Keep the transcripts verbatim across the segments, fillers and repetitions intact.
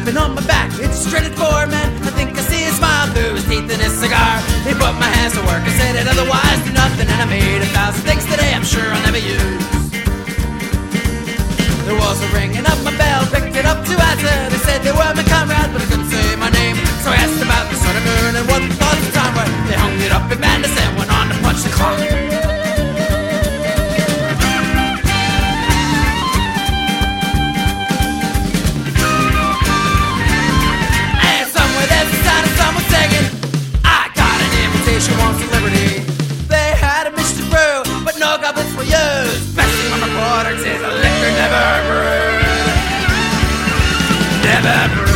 tapping on my back. It's a shredded foreman. I think I see a smile through his teeth in his cigar. He put my hands to work. I said it otherwise do nothing, and I made a thousand things today I'm sure I'll never use. There was a ringing of my bell, picked it up to answer. They said they were my comrade, but I couldn't say my name. So I asked about the sun and moon and what the thoughts of time were. They hung it up in madness and went on to punch the clock. And somewhere there's the sound of someone singing, I got an invitation, wants to liberty. They had a mission to brew, but no goblets were used. Especially when my quarter says a liquor never brewed. Never brewed.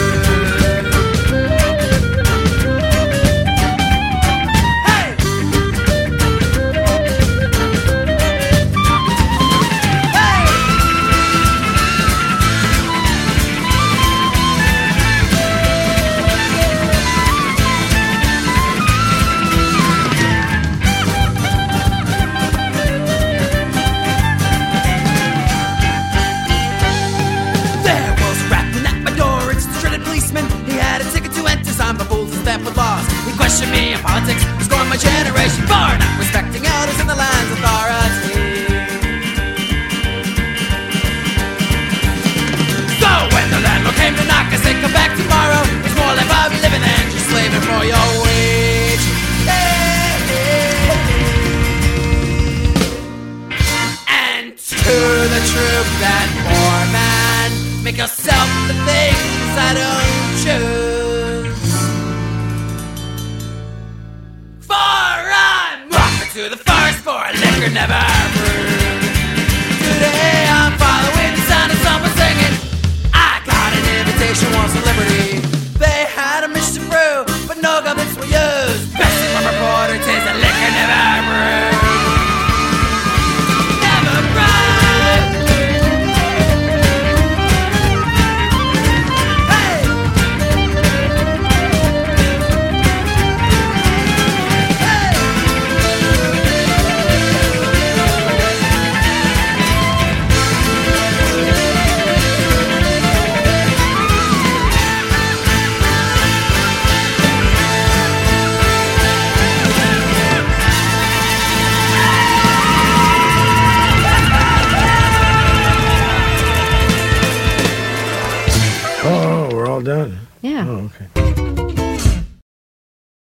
He questioned me in politics, scorned my generation for not respecting elders in the land's authority. So when the landlord came to knock, I said, come back tomorrow. It's more like I'm living than just slaving for your wage. And to the troop that poor man, make yourself the things I don't choose. To the forest for a liquor never brewed. Today I'm following the sound of someone singing, I got an invitation, wants a liberty. They had a mission to brew, but no goblets were used. Best from reporter, tis a liquor never brewed. Never brewed. Oh, we're all done. Yeah. Oh, okay.